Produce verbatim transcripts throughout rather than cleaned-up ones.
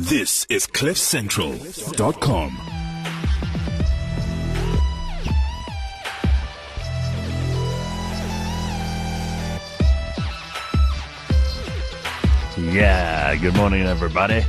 This is cliff central dot com. Yeah, good morning, everybody.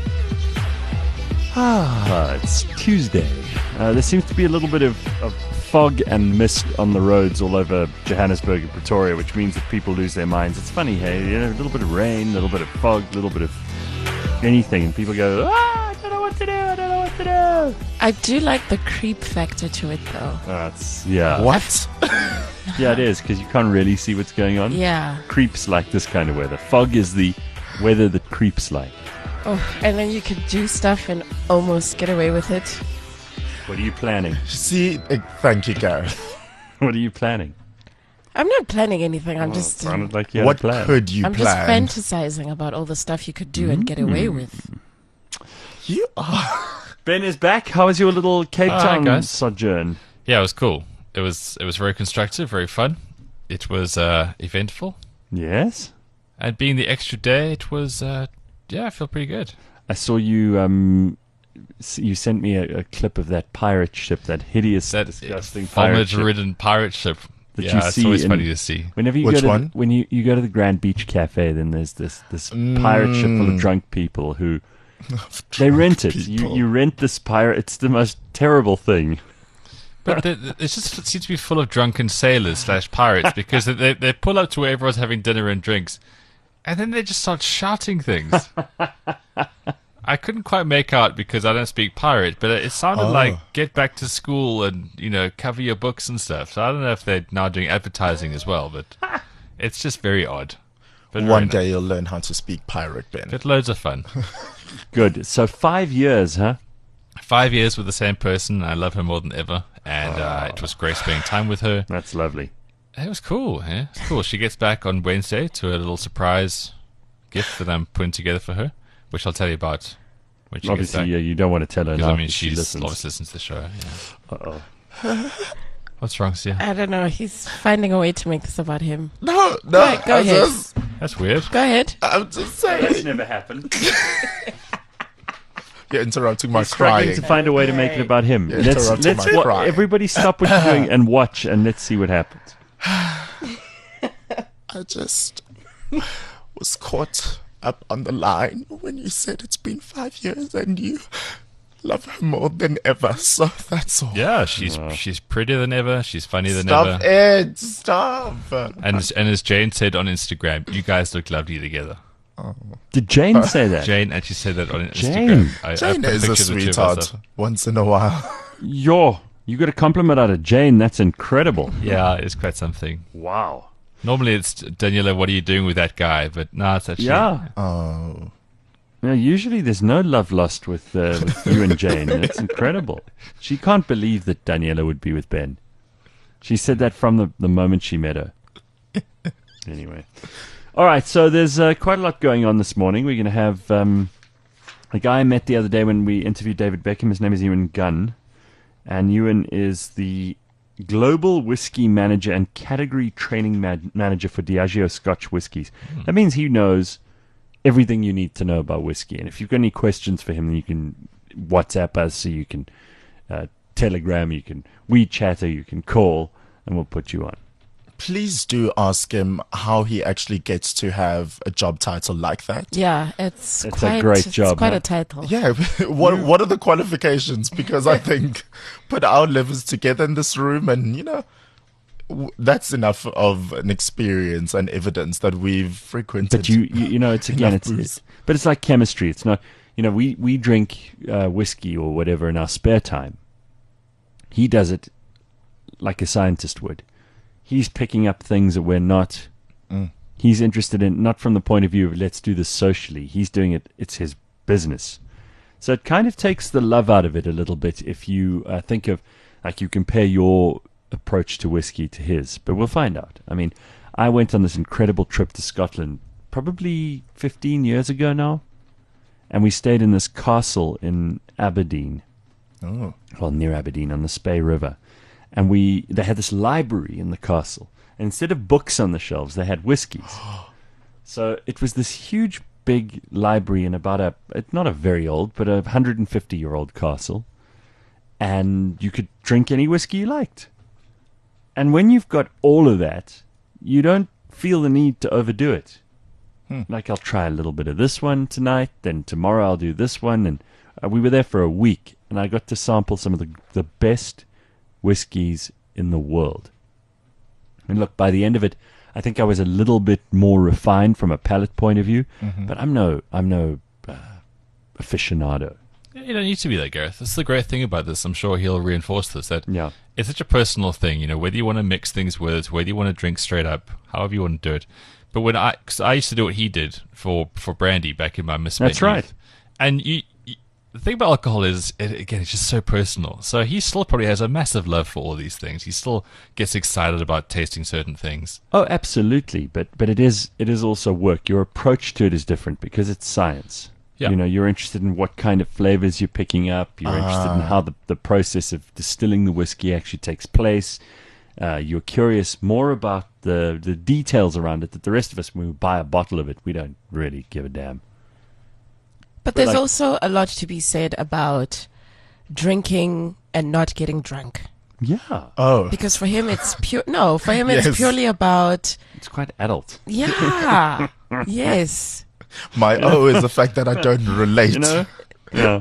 Ah, it's Tuesday. Uh, there seems to be a little bit of, of fog and mist on the roads all over Johannesburg and Pretoria, which means that people lose their minds. It's funny, hey, you know, a little bit of rain, a little bit of fog, a little bit of anything, and people go, ah, I don't know what to do, I don't know what to do. I do like the creep factor to it, though. That's, yeah. What? Yeah, it is, because you can't really see what's going on. Yeah. Creeps like this kind of weather. Fog is the weather that creeps like. Oh, and then you could do stuff and almost get away with it. What are you planning? See, uh, thank you, Gareth. What are you planning? I'm not planning anything. I'm Oh, just. it sounded like you had What a plan. could you I'm plan? just fantasizing about all the stuff you could do and get away Mm. with. You are. Ben is back. How was your little Cape Hi, Town guys. sojourn? Yeah, it was cool. It was it was very constructive, very fun. It was uh, eventful, Yes. and being the extra day, it was uh, yeah, I feel pretty good. I saw you. Um, s- you sent me a, a clip of that pirate ship, that hideous, That disgusting pirate ship. vomit-ridden pirate ship. That yeah, you it's see always in- funny to see. Whenever you Which go to one? The, when you, you go to the Grand Beach Cafe, then there's this this pirate ship full of drunk people who they rent it. You people. you rent this pirate. It's the most terrible thing. But they, they- it just seems to be full of drunken sailors slash pirates because they they pull up to where everyone's having dinner and drinks, and then they just start shouting things. I couldn't quite make out because I don't speak pirate, but it sounded Oh. like get back to school and, you know, cover your books and stuff. So I don't know if they're now doing advertising as well, but it's just very odd. But One very day nice. you'll learn how to speak pirate, Ben. But loads of fun. Good. So five years, huh? Five years with the same person. I love her more than ever. And uh, it was great spending time with her. That's lovely. It was cool. Yeah, it's cool. She gets back on Wednesday to a little surprise gift that I'm putting together for her, which I'll tell you about when she Obviously, gets yeah, back. you don't want to tell her Because now. I mean, she she's listens. obviously listens to the show. Yeah. Uh-oh. What's wrong, Sia? I don't know. He's finding a way to make this about him. No, no. Go ahead, go I'm, ahead. Just, That's weird. Go ahead. I'm just That's saying. never happened. You're interrupting my Struggling crying. to find a way to make it about him. Yeah, let's interrupting let's my wa- crying. everybody stop what you're doing and watch, and let's see what happens. I just was caught up on the line when you said it's been five years and you love her more than ever. So that's all. Yeah, she's she's prettier than ever. She's funnier than Stop ever. it. Stop. And as- and as Jane said on Instagram, you guys look lovely together. Did Jane say that? Jane actually said that on Jane. Instagram. I, I Jane put is a pictures of the two of us sweetheart up. once in a while. Yo, you got a compliment out of Jane. That's incredible. Yeah, it's quite something. Wow. Normally it's Daniela, what are you doing with that guy? But no, it's actually Yeah. Oh. Now, usually there's no love lost with, uh, with you and Jane. It's incredible. She can't believe that Daniela would be with Ben. She said that from the, the moment she met her. Anyway. All right, so there's uh, quite a lot going on this morning. We're going to have um, a guy I met the other day when we interviewed David Beckham. His name is Ewan Gunn. And Ewan is the global whiskey manager and category training man- manager for Diageo Scotch whiskies. That means he knows everything you need to know about whiskey. And if you've got any questions for him, then you can WhatsApp us, so you can uh, Telegram, you can WeChat, or you can call, and we'll put you on. Please do ask him how he actually gets to have a job title like that. Yeah, it's, It's a quite, great it's job, quite huh? a title. Yeah, what what are the qualifications? Because I think put our levels together in this room, and you know, w- that's enough of an experience and evidence that we've frequented. But you, you, you know, it's again, Enough it's, booze. it's, but it's like chemistry. It's not, you know, we we drink uh, whiskey or whatever in our spare time. He does it like a scientist would. He's picking up things that we're not. Mm. He's interested in, not from the point of view of let's do this socially. He's doing it. It's his business. So it kind of takes the love out of it a little bit if you uh, think of, like, you compare your approach to whiskey to his. But we'll find out. I mean, I went on this incredible trip to Scotland probably fifteen years ago now. And we stayed in this castle in Aberdeen. Oh. Well, near Aberdeen on the Spey River. And we they had this library in the castle. And instead of books on the shelves, they had whiskies. So it was this huge big library in about a, it's not a very old, but a one hundred fifty year old castle. And you could drink any whiskey you liked. And when you've got all of that, you don't feel the need to overdo it. Hmm. Like, I'll try a little bit of this one tonight, then tomorrow I'll do this one. And uh, we were there for a week, and I got to sample some of the, the best whiskies in the world. And look, by the end of it, I think I was a little bit more refined from a palate point of view, mm-hmm. but I'm no, I'm no uh, aficionado. You don't need to be that, Gareth. That's the great thing about this. I'm sure he'll reinforce this, that yeah. it's such a personal thing, you know, whether you want to mix things with it, whether you want to drink straight up, however you want to do it. But when I, cause I used to do what he did for, for brandy back in my misspent That's right. youth. And you, you, the thing about alcohol is, it, again, it's just so personal. So he still probably has a massive love for all these things. He still gets excited about tasting certain things. Oh, absolutely. But but it is it is also work. Your approach to it is different because it's science. Yeah. You know, you're interested in what kind of flavors you're picking up. You're Ah. interested in how the, the process of distilling the whiskey actually takes place. Uh, you're curious more about the, the details around it that the rest of us, when we buy a bottle of it, we don't really give a damn. But there's like- also a lot to be said about drinking and not getting drunk. Yeah. Oh, Because for him, it's pure. No, for him, it's Yes. purely about. It's quite adult. Yeah. Yes. my O is the fact that I don't relate. You know? Yeah.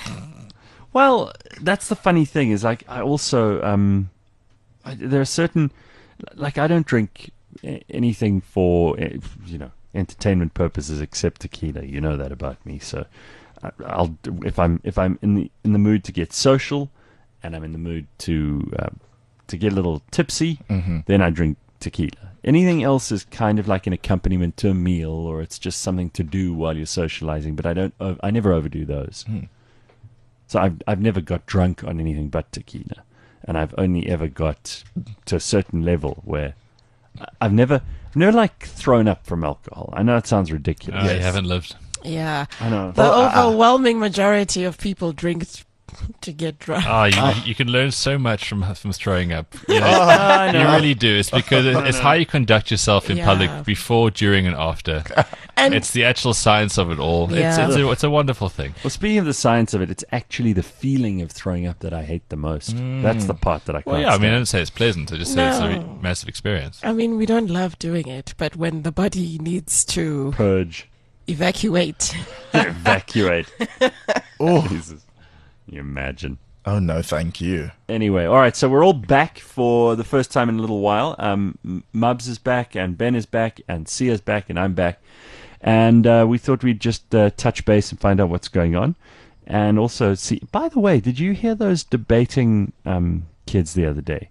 Well, that's the funny thing is, like, I also, um, I, there are certain, like, I don't drink a- anything for, eh, you know, entertainment purposes except tequila. You know that about me. So I, I'll, if I'm, if I'm in the, in the mood to get social and I'm in the mood to, um, to get a little tipsy, Mm-hmm. then I drink tequila. Anything else is kind of like an accompaniment to a meal, or it's just something to do while you're socializing. But I don't, ov- I never overdo those. Hmm. So I've I've never got drunk on anything but tequila, and I've only ever got to a certain level where I- I've never, I've never like thrown up from alcohol. I know it sounds ridiculous. Uh, Yes. You haven't lived. Yeah. I know. The Well, uh, overwhelming majority of people drink th- to get drunk. Oh, you, you can learn so much from from throwing up. You, know, I you know. really do. It's because it, it's how you conduct yourself in Yeah. public before, during, and after. And It's the actual science of it all. It's, Yeah. it's, a, it's a wonderful thing. Well, speaking of the science of it, it's actually the feeling of throwing up that I hate the most. That's the part that I can't Well, yeah, I mean, I stand. don't say it's pleasant. I just say it's a No. massive experience. I mean, we don't love doing it, but when the body needs to Purge, evacuate, evacuate. Oh, Jesus. You imagine. oh no, thank you. Anyway, all right, so we're all back for the first time in a little while. Um, M- Mubs is back, and Ben is back, and Sia's back, and I'm back. And uh, we thought we'd just uh, touch base and find out what's going on. And also see, by the way, did you hear those debating um, kids the other day?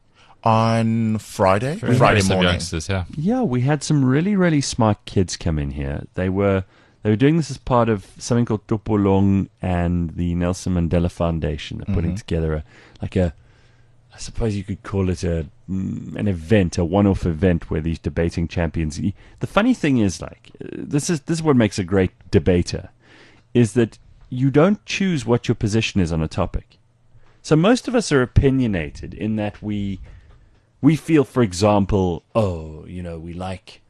On Friday, Very Friday impressive morning. youngsters, yeah. Yeah, we had some really, really smart kids come in here. They were they were doing this as part of something called Topolong and the Nelson Mandela Foundation. They're putting together a like a, I suppose you could call it a mm, an event, a one-off event where these debating champions. The funny thing is, like, uh, this is this is what makes a great debater, is that you don't choose what your position is on a topic. So most of us are opinionated in that we. We feel, for example, oh, you know, we like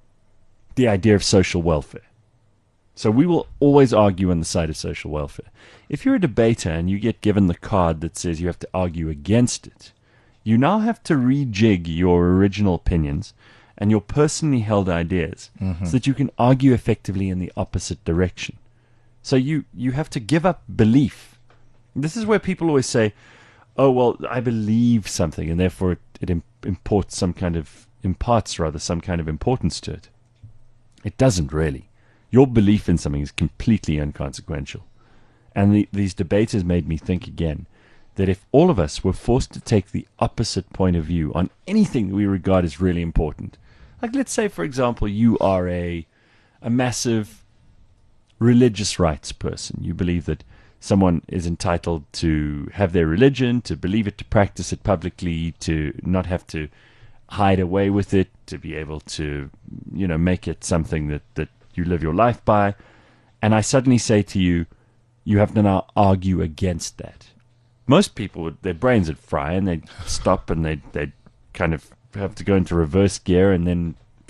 the idea of social welfare. So we will always argue on the side of social welfare. If you're a debater and you get given the card that says you have to argue against it, you now have to rejig your original opinions and your personally held ideas so that you can argue effectively in the opposite direction. So you, you have to give up belief. This is where people always say, oh, well, I believe something, and therefore it, it im- imports some kind of, imparts rather, some kind of importance to it. It doesn't really. Your belief in something is completely inconsequential. And the, these debaters made me think again that if all of us were forced to take the opposite point of view on anything that we regard as really important, like let's say, for example, you are a, a massive religious rights person. You believe that someone is entitled to have their religion, to believe it, to practice it publicly, to not have to hide away with it, to be able to, you know, make it something that, that you live your life by. And I suddenly say to you, you have to now argue against that. Most people, would, their brains would fry and they'd stop and they'd, they'd kind of have to go into reverse gear and then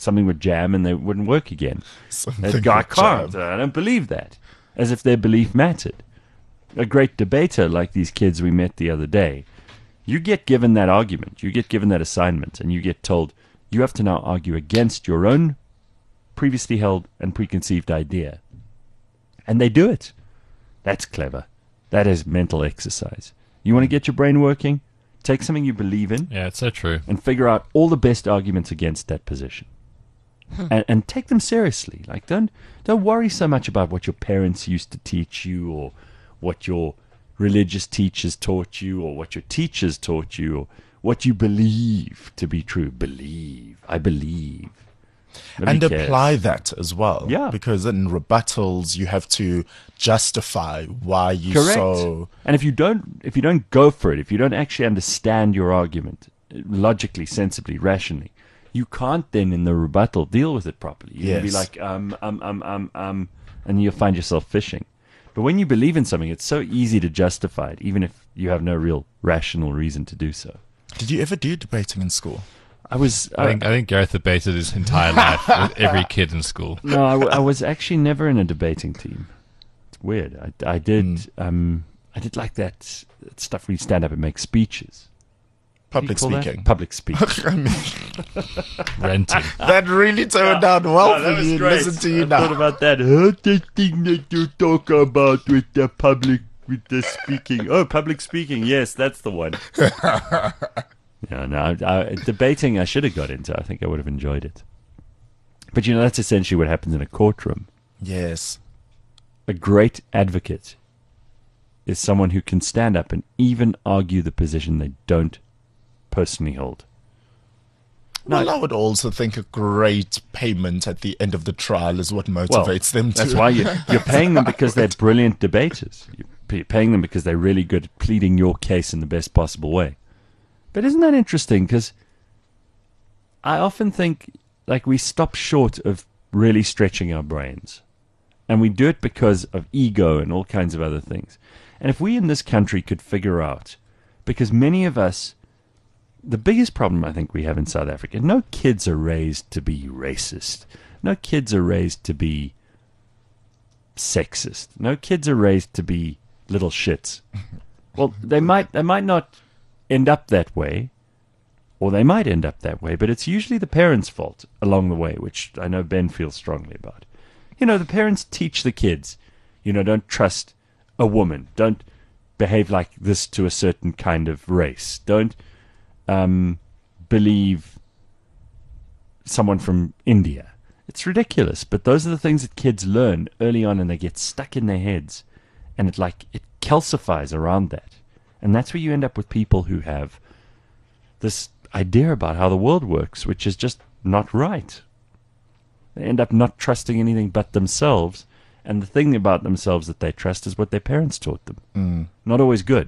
something would jam and they wouldn't work again. Something That guy would can't. jam. I don't believe that. As if their belief mattered. A great debater like these kids we met the other day, you get given that argument, you get given that assignment, and you get told you have to now argue against your own previously held and preconceived idea. And they do it. That's clever. That is mental exercise. You want to get your brain working? Take something you believe in Yeah, it's so true. and figure out all the best arguments against that position. and, and take them seriously. Like, don't don't worry so much about what your parents used to teach you, or what your religious teachers taught you, or what your teachers taught you, or what you believe to be true. Believe. I believe. Nobody And cares. apply that as well. Yeah. Because in rebuttals, you have to justify why you Correct. so. And if you don't, if you don't go for it, if you don't actually understand your argument logically, sensibly, rationally, you can't then in the rebuttal deal with it properly. You'll be Yes. like um um um um um, and you'll find yourself fishing. But when you believe in something, it's so easy to justify it, even if you have no real rational reason to do so. Did you ever do debating in school? I was, I think I think Gareth debated his entire life with every kid in school. no, I, w- I was actually never in a debating team. It's weird. I, I did, Hmm. um, I did like that stuff where you stand up and make speeches. What do you Public call that? speaking. Public speech. I mean, Renting. that really turned out well Oh, that for was you. great. Listen to you I now. thought about that. Oh, the thing that you talk about with the public, with the speaking. Oh, public speaking. Yes, that's the one. Yeah, no, I, I, debating I should have got into. I think I would have enjoyed it. But you know, that's essentially what happens in a courtroom. Yes. A great advocate is someone who can stand up and even argue the position they don't personally hold. Well, I would also think a great payment at the end of the trial is what motivates them to. That's why you, you're paying them, because they're brilliant debaters. You're p- paying them because they're really good at pleading your case in the best possible way. But isn't that interesting? Because I often think like we stop short of really stretching our brains. And we do it because of ego and all kinds of other things. And if we in this country could figure out, because many of us, the biggest problem I think we have in South Africa, no kids are raised to be racist. No kids are raised to be sexist. No kids are raised to be little shits. Well, they might they might not end up that way, or they might end up that way, but it's usually the parents' fault along the way, which I know Ben feels strongly about. You know, the parents teach the kids, you know, don't trust a woman. Don't behave like this to a certain kind of race. Don't um, believe someone from India. It's ridiculous, but those are the things that kids learn early on, and they get stuck in their heads, and it like it calcifies around that. And that's where you end up with people who have this idea about how the world works, which is just not right. They end up not trusting anything but themselves, and the thing about themselves that they trust is what their parents taught them. Mm. Not always good.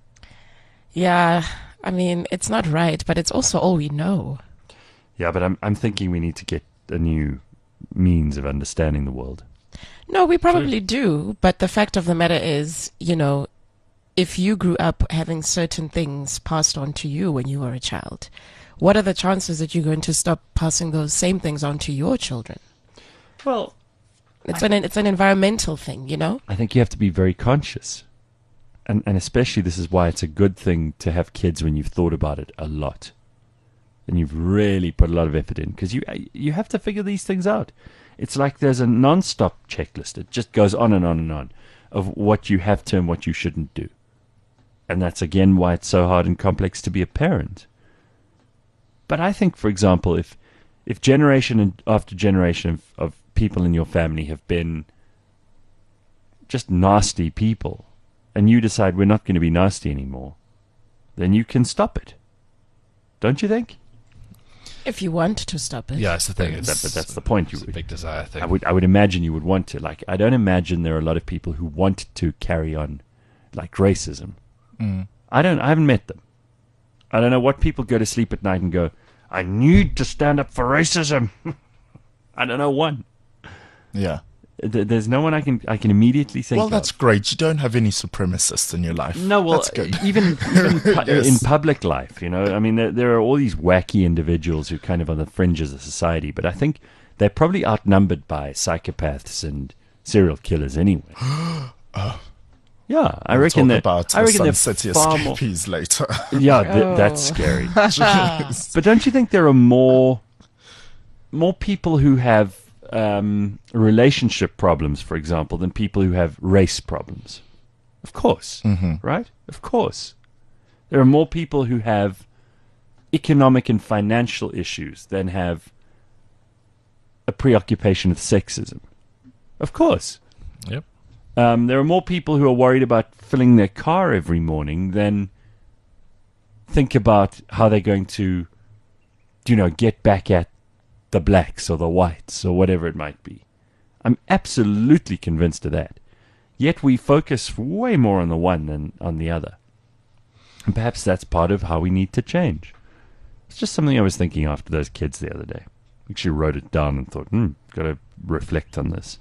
Yeah, I mean, it's not right, but it's also all we know. Yeah, but I'm I'm thinking we need to get a new means of understanding the world. No, we probably do, but the fact of the matter is, you know, if you grew up having certain things passed on to you when you were a child, what are the chances that you're going to stop passing those same things on to your children? Well, It's an it's an environmental thing, you know? I think you have to be very conscious. And and especially this is why it's a good thing to have kids when you've thought about it a lot. And you've really put a lot of effort in, because you you have to figure these things out. It's like there's a non-stop checklist. It just goes on and on and on of what you have to and what you shouldn't do. And that's again why it's so hard and complex to be a parent. But I think, for example, if if generation after generation of, of people in your family have been just nasty people, and you decide we're not going to be nasty anymore, then you can stop it. Don't you think? If you want to stop it. Yeah, that's the thing. That- It's, but that's the point. You It's a would, big desire thing. I would, I would imagine you would want to. Like, I don't imagine there are a lot of people who want to carry on, like racism. Mm. I don't. I haven't met them. I don't know what people go to sleep at night and go, I need to stand up for racism. I don't know one. Yeah. Th- There's no one I can I can immediately think Well, of. that's great. You don't have any supremacists in your life. No, well, that's good. even, even pu- Yes. in public life, you know, I mean, there, there are all these wacky individuals who kind of on the fringes of society, but I think they're probably outnumbered by psychopaths and serial killers anyway. Yeah, I We'll reckon talk that. about I the reckon Sun they're City far more. escapees later. Yeah, th- Oh. that's scary. Jeez. But don't you think there are more, more people who have um, relationship problems, for example, than people who have race problems? Of course, Mm-hmm. right? Of course, there are more people who have economic and financial issues than have a preoccupation with sexism. Of course. Yep. Um, there are more people who are worried about filling their car every morning than think about how they're going to, you know, get back at the blacks or the whites or whatever it might be. I'm absolutely convinced of that. Yet we focus way more on the one than on the other. And perhaps that's part of how we need to change. It's just something I was thinking after those kids the other day. Actually wrote it down and thought, hmm, got to reflect on this.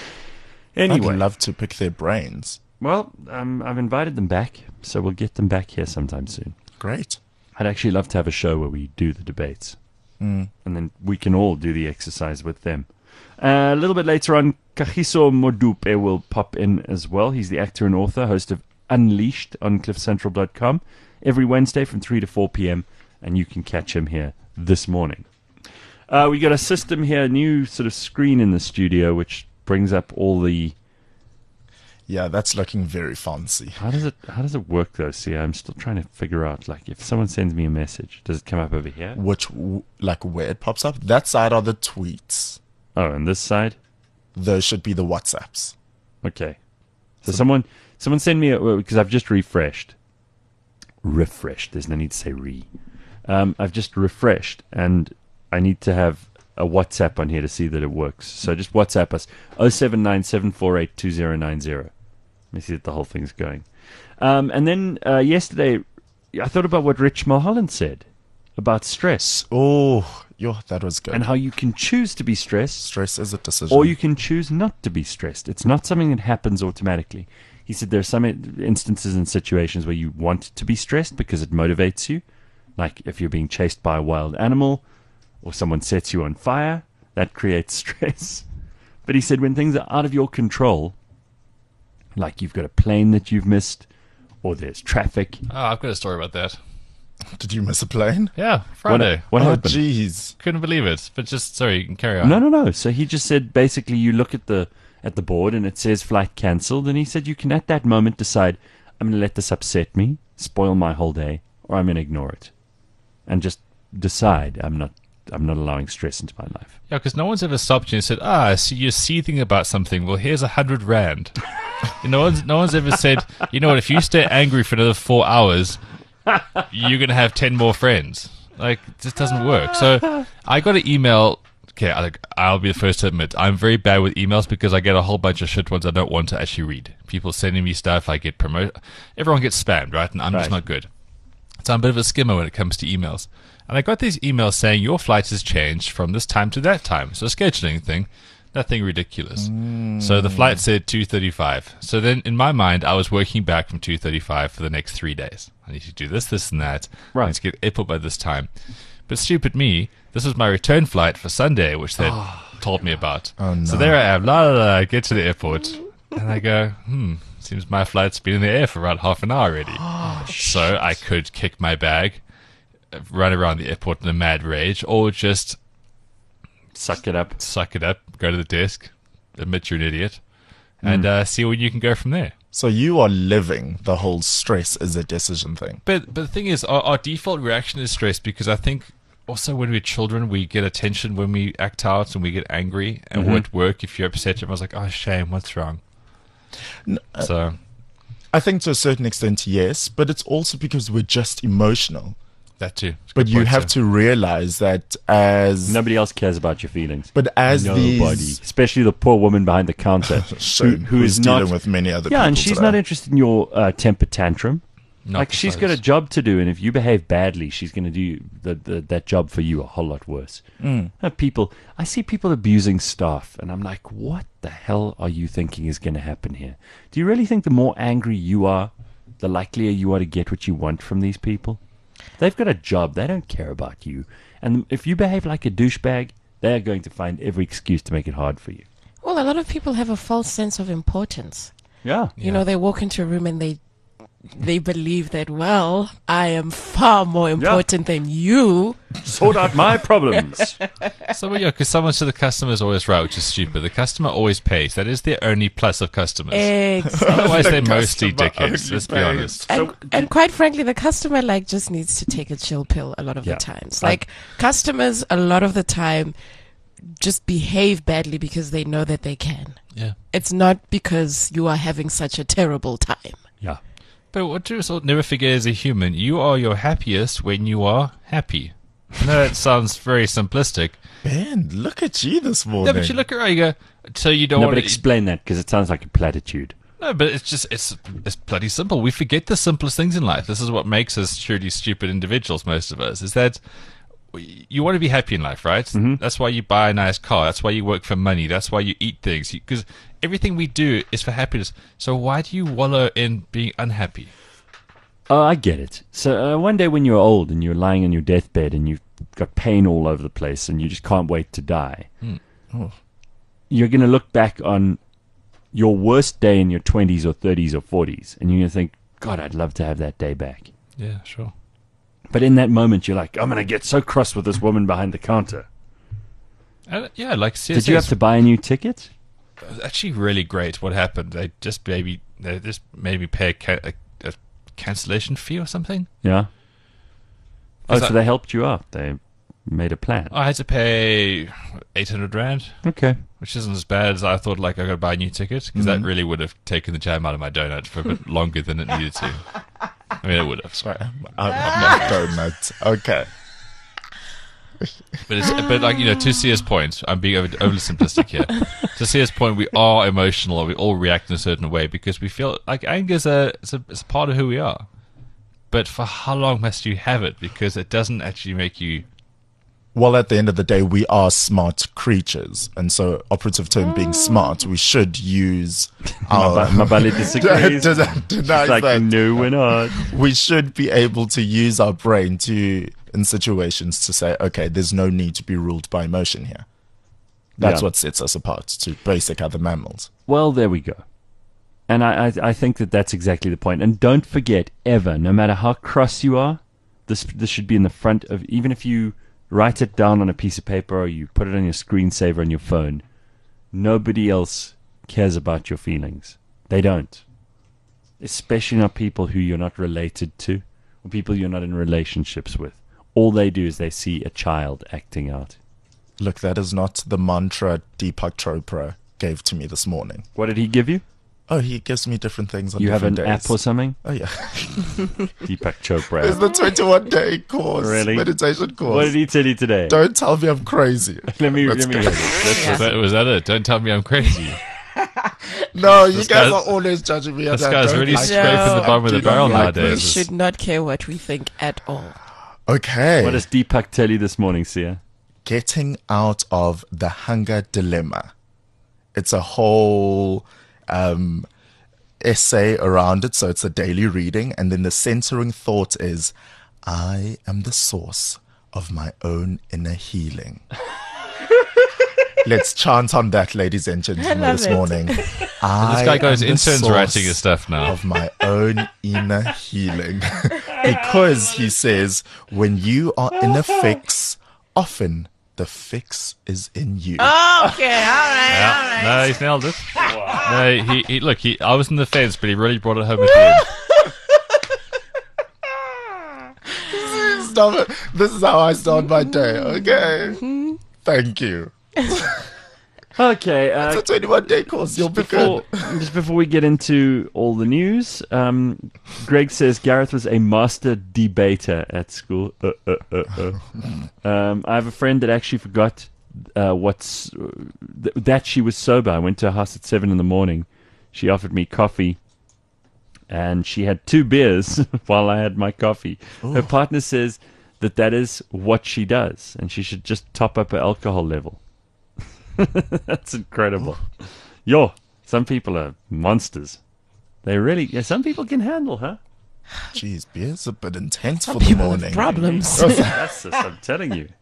Anyway. I'd love to pick their brains. Well, um, I've invited them back, so we'll get them back here sometime soon. Great. I'd actually love to have a show where we do the debates, Mm. and then we can all do the exercise with them. Uh, a little bit later on, Kagiso Modupe will pop in as well. He's the actor and author, host of Unleashed on cliff central dot com every Wednesday from three to four p.m., and you can catch him here this morning. Uh, we got a system here, a new sort of screen in the studio, which brings up all the... Yeah, that's looking very fancy. How does it How does it work though? See, I'm still trying to figure out. Like, if someone sends me a message, does it come up over here? Which, w- like, where it pops up? That side are the tweets. Oh, and this side. Those should be the WhatsApps. Okay. So someone someone send me a, because I've just refreshed. Refreshed. There's no need to say re. Um, I've just refreshed, and I need to have a WhatsApp on here to see that it works. So just WhatsApp us oh seven nine seven four eight two zero nine zero. Let me see that the whole thing's going. Um, and then uh, yesterday, I thought about what Rich Mulholland said about stress Oh, yo, that was good. and how you can choose to be stressed, Stress is a decision. or you can choose not to be stressed. It's not something that happens automatically. He said there are some in- instances and situations where you want to be stressed because it motivates you. Like if you're being chased by a wild animal or someone sets you on fire, that creates stress. But he said when things are out of your control, like you've got a plane that you've missed or there's traffic. Oh, I've got a story about that. Did you miss a plane? Yeah, What, Friday. what oh, happened? jeez. Couldn't believe it. But just, sorry, you can carry on. No, no, no. So he just said basically you look at the at the board and it says flight cancelled, and he said you can at that moment decide I'm going to let this upset me, spoil my whole day, or I'm going to ignore it, and just decide I'm not I'm not allowing stress into my life. Yeah, because no one's ever stopped you and said, ah, I see you're seething about something. Well, here's a hundred rand. You know, no one's, no one's ever said, you know what, if you stay angry for another four hours, you're going to have ten more friends. Like, it just doesn't work. So I got an email. Okay, I- like, I'll be the first to admit, I'm very bad with emails because I get a whole bunch of shit ones I don't want to actually read. People sending me stuff, I get promoted. Everyone gets spammed, right? And I'm just Right. not good. So I'm a bit of a skimmer when it comes to emails. And I got these emails saying your flight has changed from this time to that time. So scheduling thing, nothing ridiculous. So the flight said two thirty-five. So then in my mind, I was working back from two thirty-five for the next three days. I need to do this, this, and that. Right. I need to get airport by this time. But stupid me, this was my return flight for Sunday, which they told me about. Oh, no. So there I am, la la la, I get to the airport. And I go, hmm, seems my flight's been in the air for around half an hour already. So I could kick my bag, run around the airport in a mad rage, or just Suck it up. suck it up, go to the desk, admit you're an idiot, and uh, see where you can go from there. So you are living the whole stress is a decision thing. But but the thing is, our, our default reaction is stress because I think also when we're children, we get attention when we act out and we get angry. And Mm-hmm. at work, if you're upset, everyone's like, oh, shame, what's wrong? uh, So, I think to a certain extent, yes, but it's also because we're just emotional. that too. It's a But good you point, have sir. to realize that as Nobody else cares about your feelings. but as Nobody, these especially the poor woman behind the counter, Shame, who who's is not dealing with many other yeah, people and she's today. not interested in your uh, temper tantrum. Not like the she's got a slightest. job to do, and if you behave badly, she's going to do the, the, that job for you a whole lot worse. Mm. Uh, people, I see people abusing staff, and I'm like, what the hell are you thinking is going to happen here? Do you really think the more angry you are, the likelier you are to get what you want from these people? They've got a job. They don't care about you. And if you behave like a douchebag, they're going to find every excuse to make it hard for you. Well, a lot of people have a false sense of importance. Yeah. You know, they walk into a room and they they believe that, well, I am far more important than you. Sort out my problems. So, well, yeah, because someone to the customer is always right, which is stupid. The customer always pays. That is the only plus of customers. Exactly. Otherwise, The they're mostly customer dickheads. only Let's be pays. honest. And, and quite frankly, the customer like just needs to take a chill pill a lot of Yeah. the times. Like customers, a lot of the time, just behave badly because they know that they can. Yeah. It's not because you are having such a terrible time. Yeah. But what you also never forget as a human, you are your happiest when you are happy. I know that sounds very simplistic. Ben, look at you this morning. No, but you look around, you go, so you don't No, want but to... explain that because it sounds like a platitude. No, but it's just, it's it's bloody simple. We forget the simplest things in life. This is what makes us truly stupid individuals, most of us, is that you want to be happy in life, right? Mm-hmm. That's why you buy a nice car. That's why you work for money. That's why you eat things. Because everything we do is for happiness. So why do you wallow in being unhappy? Oh, I get it. So uh, one day when you're old and you're lying on your deathbed and you've got pain all over the place and you just can't wait to die, Hmm. Oh. you're going to look back on your worst day in your twenties or thirties or forties and you're going to think, God, I'd love to have that day back. Yeah, sure. But in that moment, you're like, I'm going to get so cross with this woman behind the counter. And, yeah, like C S Did you have to buy a new ticket? It was actually really great what happened. They just maybe they just made me pay a, ca- a, a cancellation fee or something. Yeah. Oh, Is so that- they helped you out. They made a plan. I had to pay eight hundred rand, Okay. which isn't as bad as I thought. Like I got to buy a new ticket because that really would have taken the jam out of my donut for a bit longer than it needed to. I mean, it would have. Sorry, I'm, I'm not donut. Okay. But it's but like you know, to Sia's point, I'm being over, overly simplistic here. To Sia's point, we are emotional, or we all react in a certain way because we feel like anger is a it's a, it's a part of who we are. But for how long must you have it? Because it doesn't actually make you. Well, at the end of the day, we are smart creatures. And so, operative term being smart, we should use our. Mabali Mabali disagrees. Does- She's denies like, that. no, we're not. We should be able to use our brain to, in situations, to say, okay, there's no need to be ruled by emotion here. That's Yeah. what sets us apart to basic other mammals. Well, there we go. And I, I, I think that that's exactly the point. And don't forget, ever, no matter how cross you are, this this should be in the front of, even if you write it down on a piece of paper or you put it on your screensaver on your phone, nobody else cares about your feelings. They don't. Especially not people who you're not related to or people you're not in relationships with. All they do is they see a child acting out. Look, that is not the mantra Deepak Chopra gave to me this morning. What did he give you? Oh, he gives me different things on You have an different days. app or something? Oh, yeah. Deepak Chopra. It's the twenty-one day course, Really? meditation course. What did he tell you today? Don't tell me I'm crazy. Let me, Let's let me go. hear this. Was that, was that it? Don't tell me I'm crazy. No, you This guys guy's- are always judging me. This and I guy's don't really like scraping No. the bottom of the I do not barrel like We nowadays. this. should not care what we think at all. Okay. What does Deepak tell you this morning, Sia? Getting out of the hunger dilemma. It's a whole um, essay around it, so it's a daily reading. And then the centering thought is, I am the source of my own inner healing. Let's chant on that, ladies and gentlemen, love this it. morning. I This guy got his am the interns source writing his stuff now. of my own inner healing. Because he says, when you are in a fix, often the fix is in you. Okay, all right, Yeah. No, he's nailed it. No, he, he look. He, I was in the fence, but he really brought it home at the end. Stop it. This is how I start my day, okay? Thank you. Okay, uh, It's a twenty-one day course. You'll be before, good. just before we get into all the news, um, Greg says Gareth was a master debater at school. Uh, uh, uh, uh. Um, I have a friend that actually forgot uh, what's th- that she was sober. I went to her house at seven in the morning. She offered me coffee, and she had two beers while I had my coffee. Her partner says that that is what she does, and she should just top up her alcohol level. That's incredible. Yo, some people are monsters. They really, yeah, some people can handle, huh? Jeez, beer's a bit intense Some for the people have morning. problems. That's just, I'm telling you.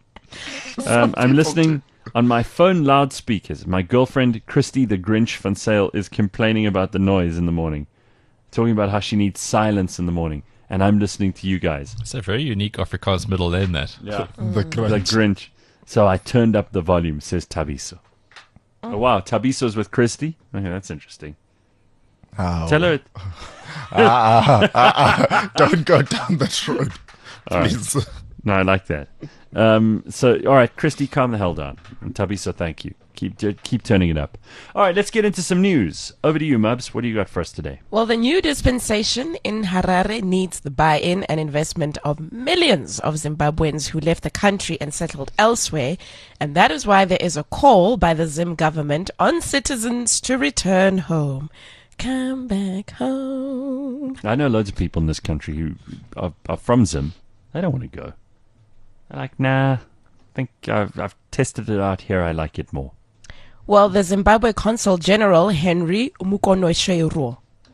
Um, I'm listening on my phone loudspeakers. My girlfriend, Christy the Grinch van Sale, is complaining about the noise in the morning. Talking about how she needs silence in the morning. And I'm listening to you guys. It's a very unique Afrikaans middle name, that. Yeah. The The crunch. Grinch. So I turned up the volume, says Tabiso. Oh, wow. Tabiso's with Christy? Okay, that's interesting. How? Tell her. It, Ah, ah, ah, ah. Don't go down that road, please. no, I like that. Um, so, all right, Christy, calm the hell down. And Tabiso, thank you. Keep keep turning it up. All right, let's get into some news. Over to you, Mubs. What do you got for us today? Well, the new dispensation in Harare needs the buy-in and investment of millions of Zimbabweans who left the country and settled elsewhere. And that is why there is a call by the Zim government on citizens to return home. Come back home. I know loads of people in this country who are, are from Zim. They don't want to go. They're like, nah, I think I've, I've tested it out here. I like it more. Well, the Zimbabwe Consul General, Henry Umukonoshero.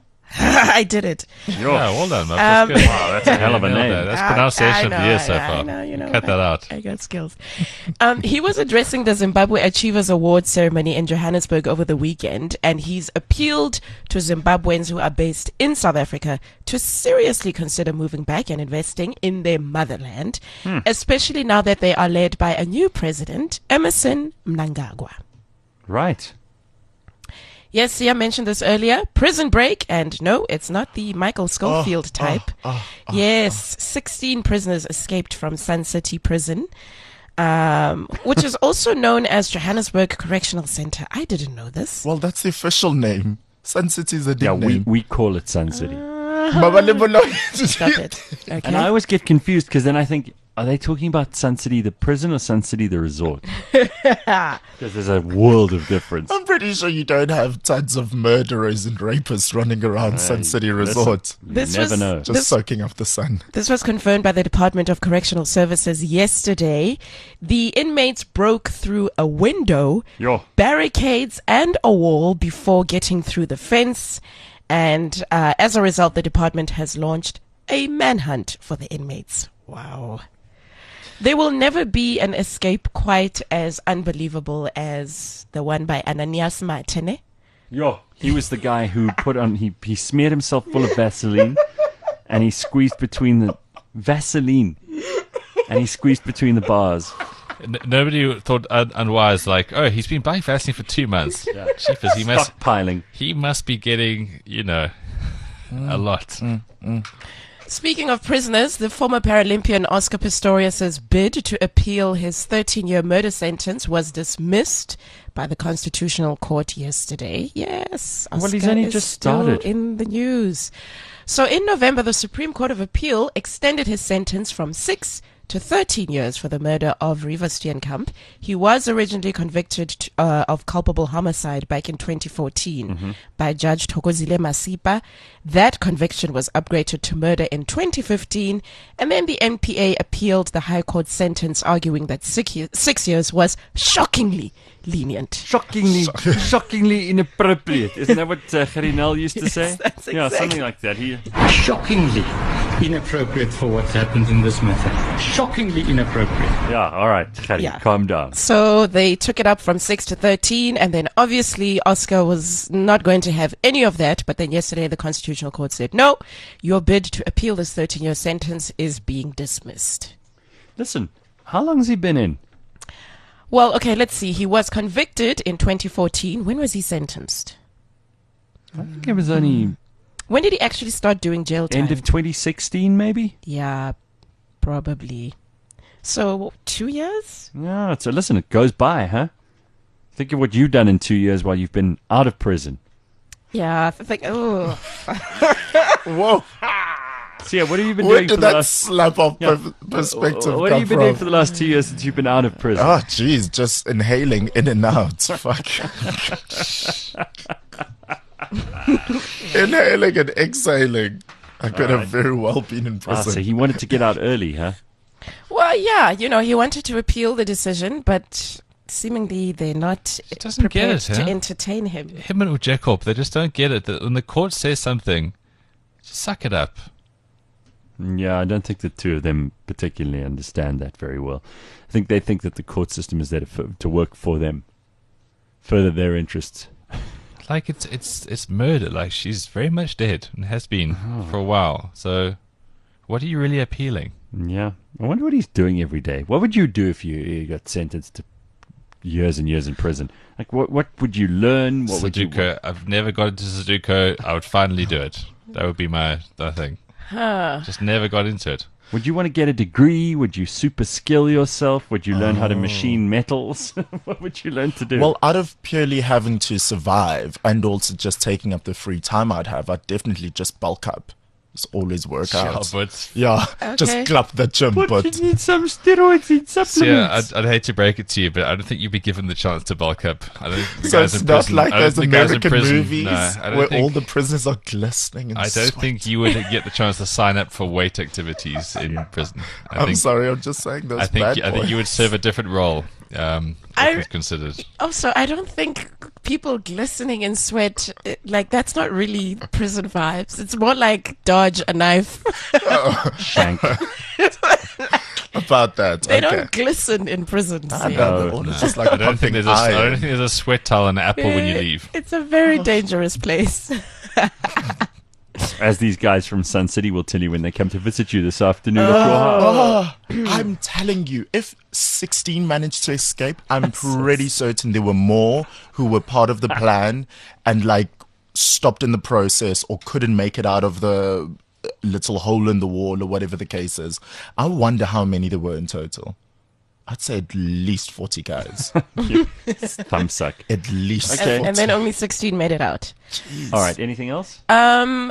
I did it. Yeah, well done, man. That's Um, good. Wow, that's a hell of a Nailed name. that. That's I- pronunciation I of the year know, so I far. know, you know, Cut that out. I got skills. Um, he was addressing the Zimbabwe Achievers Award ceremony in Johannesburg over the weekend, and he's appealed to Zimbabweans who are based in South Africa to seriously consider moving back and investing in their motherland, especially now that they are led by a new president, Emerson Mnangagwa. Right. Yes, Sia mentioned this earlier. Prison break, and no, it's not the Michael Schofield type. yes, sixteen prisoners escaped from Sun City Prison, um, which is also known as Johannesburg Correctional Center. I didn't know this. Well, that's the official name. Sun City is a Yeah, we, nickname. we call it Sun City. Mama Limolo. Stop it. Okay. And I always get confused because then I think, are they talking about Sun City the prison or Sun City the resort? Because there's a world of difference. I'm pretty sure you don't have tons of murderers and rapists running around Sun City listen. Resort, You This never was- know. just This- soaking up the sun. This was confirmed by the Department of Correctional Services yesterday. The inmates broke through a window, Yo. barricades, and a wall before getting through the fence. And uh, as a result, the department has launched a manhunt for the inmates. Wow. There will never be an escape quite as unbelievable as the one by Ananias Martene. Yo. He was the guy who put on, he, he smeared himself full of Vaseline and he squeezed between the, Vaseline. And he squeezed between the bars. N- nobody thought un- unwise, like, oh, he's been buying Vaseline for two months. Yeah. Jeepers, he must, Stockpiling. he must be getting, you know, a lot. Speaking of prisoners, the former Paralympian Oscar Pistorius' bid to appeal his thirteen-year murder sentence was dismissed by the Constitutional Court yesterday. Yes, Oscar Well, he's only is just still started. in the news. So in November, the Supreme Court of Appeal extended his sentence from six to thirteen years for the murder of Riva Steenkamp. He was originally convicted t- uh, of culpable homicide back in twenty fourteen by Judge Thokozile Masipa. That conviction was upgraded to murder in twenty fifteen, and then the N P A appealed the High Court sentence, arguing that six, ye- six years was shockingly lenient. Shockingly, shockingly inappropriate. Isn't that what uh, Gerinel used to Yes, say? that's Yeah, exactly- something like that. He, Shockingly inappropriate for what's happened in this matter. Shockingly inappropriate. yeah, all right, Gerrie, Yeah. calm down. So they took it up from six to thirteen, and then obviously Oscar was not going to have any of that. But then yesterday the Constitutional Court said, no, your bid to appeal this thirteen-year sentence is being dismissed. Listen, how long has he been in? Well, okay, let's see. He was convicted in twenty fourteen. When was he sentenced? I think it was only When did he actually start doing jail time? end of twenty sixteen, maybe? Yeah, probably. So, two years? Yeah, so listen, it goes by, huh? Think of what you've done in two years while you've been out of prison. Yeah, I think, oh. Whoa! So yeah, what have you been Where doing for did the that last... slap of Yeah. per- perspective What come have you been from? doing for the last two years since you've been out of prison? Oh, jeez, just inhaling in and out. Fuck. Inhaling and exhaling. I could All have very well been in Ah, prison. so he wanted to get out early, huh? Well, yeah, you know, he wanted to appeal the decision, but seemingly they're not doesn't get prepared it, to huh? entertain him. Him and Jacob, they just don't get it. That when the court says something, just suck it up. Yeah, I don't think the two of them particularly understand that very well. I think they think that the court system is there to, f- to work for them, further their interests. Like it's it's it's murder. Like she's very much dead and has been for a while. So, what are you really appealing? Yeah, I wonder what he's doing every day. What would you do if you, you got sentenced to years and years in prison? Like, what what would you learn? What would you? Sudoku. I've never got into Sudoku. I would finally do it. That would be my that thing. Huh. Just never got into it. Would you want to get a degree? Would you super skill yourself? Would you learn how to machine metals? What would you learn to do? Well, out of purely having to survive and also just taking up the free time I'd have, I'd definitely just bulk up. Just always work Yeah, out. but Yeah, Okay. just clap the gym, but, but you need some steroids and supplements. so yeah, I'd, I'd hate to break it to you, but I don't think you'd be given the chance to bulk up. I don't think the so guys it's in not prison, like I don't those think the guys in American prison, movies no, I don't where think, all the prisoners are glistening and I don't sweat. think you would get the chance to sign up for weight activities in prison. I I'm think, sorry, I'm just saying those I think bad I think you would boys. serve a different role. Um, I- all things considered. Also, I don't think people glistening in sweat, eh, like, that's not really prison vibes. It's more like dodge a knife. Shank. about that. They okay. don't glisten in prison. I see. know, No, they're all No. just like I don't think pumping there's a, I don't iron. think there's a sweat towel and an apple when you Eh, leave. It's a very dangerous place. As these guys from Sun City will tell you when they come to visit you this afternoon at your house. Oh, I'm telling you, if sixteen managed to escape, I'm pretty certain there were more who were part of the plan and like stopped in the process or couldn't make it out of the little hole in the wall or whatever the case is. I wonder how many there were in total. I'd say at least forty guys. Thumbsuck. At least Okay. And, and then only sixteen made it out. All right, anything else? Um,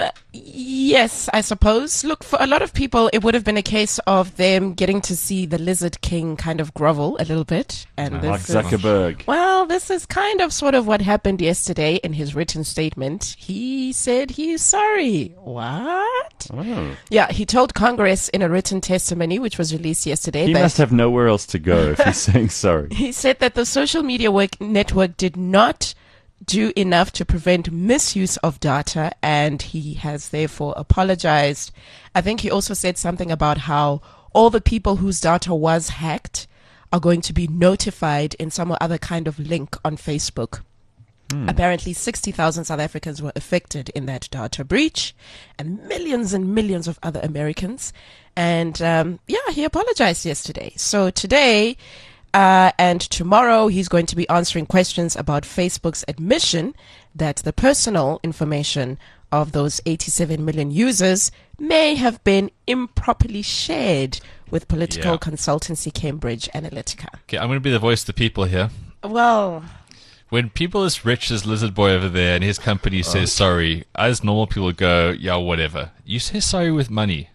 yes, I suppose. Look, for a lot of people, it would have been a case of them getting to see the Lizard King kind of grovel a little bit. And Mark this is, Zuckerberg. well, this is kind of sort of what happened yesterday in his written statement. He said he's sorry. What? Oh. Yeah, he told Congress in a written testimony, which was released yesterday, He that must have nowhere else to go if he's saying sorry. he said that the social media work network did not do enough to prevent misuse of data, and he has therefore apologized. I think he also said something about how all the people whose data was hacked are going to be notified in some other kind of link on Facebook. Apparently, sixty thousand South Africans were affected in that data breach, and millions and millions of other Americans. And um, yeah, he apologized yesterday. So today uh, and tomorrow, he's going to be answering questions about Facebook's admission that the personal information of those eighty-seven million users may have been improperly shared with political Yeah. consultancy Cambridge Analytica. Okay, I'm going to be the voice of the people here. Well, When people as rich as Lizard Boy over there and his company says sorry, as normal people go, yeah, whatever. You say sorry with money.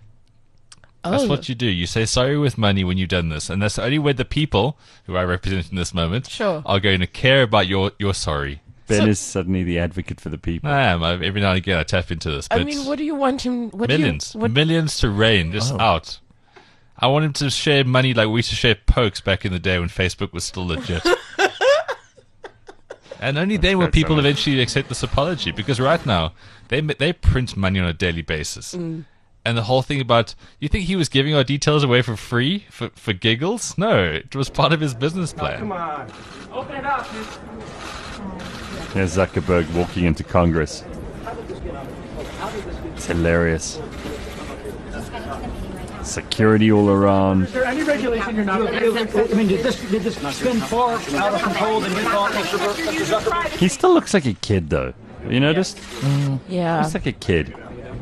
That's oh, what you do. You say sorry with money when you've done this. And that's the only way the people, who I represent in this moment, Sure. are going to care about your, your sorry. Ben So- is suddenly the advocate for the people. I am. I, every now and again I tap into this. But I mean, what do you want him? What millions. Do you, what, Millions to rain just Oh. out. I want him to share money like we used to share pokes back in the day when Facebook was still legit. And only then will quite people funny. eventually accept this apology, because right now they they print money on a daily basis, and the whole thing about, you think he was giving our details away for free for for giggles? No, it was part of his business plan. on. Open it up. There's Zuckerberg walking into Congress. It's hilarious. Security all around. Is there any regulation you're not? I mean, did this did this spin far out of control than you thought, Mister Zuckerberg? He still looks like a kid, though. Have you noticed? yeah. Looks like a kid.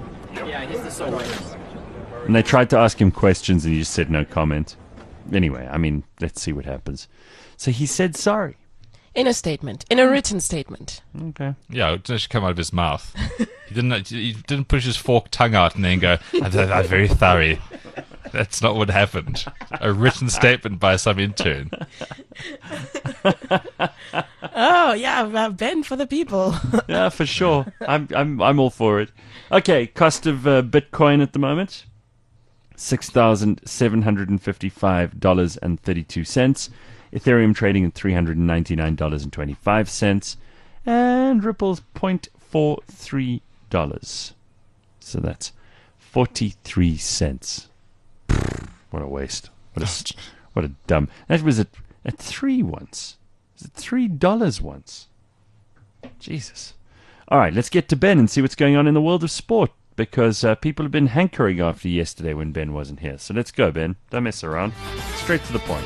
And they tried to ask him questions and he just said no comment. Anyway, I mean, let's see what happens. So he said sorry. In a statement, in a written statement. Okay. Yeah, it just come out of his mouth. He didn't. He didn't push his forked tongue out and then go, "I'm, I'm very sorry." That's not what happened. A written statement by some intern. Oh yeah, uh, Ben for the people. Yeah, for sure. I'm I'm I'm all for it. Okay, cost of uh, Bitcoin at the moment: six thousand seven hundred and fifty-five dollars and thirty-two cents. Ethereum trading at three hundred and ninety-nine dollars and twenty-five cents, and Ripple's point four three dollars. So that's forty-three cents. What a waste! What a what a dumb. That was at at three once. Was it three dollars once? Jesus. All right, let's get to Ben and see what's going on in the world of sport, because uh, people have been hankering after yesterday when Ben wasn't here. So let's go, Ben. Don't mess around. Straight to the point.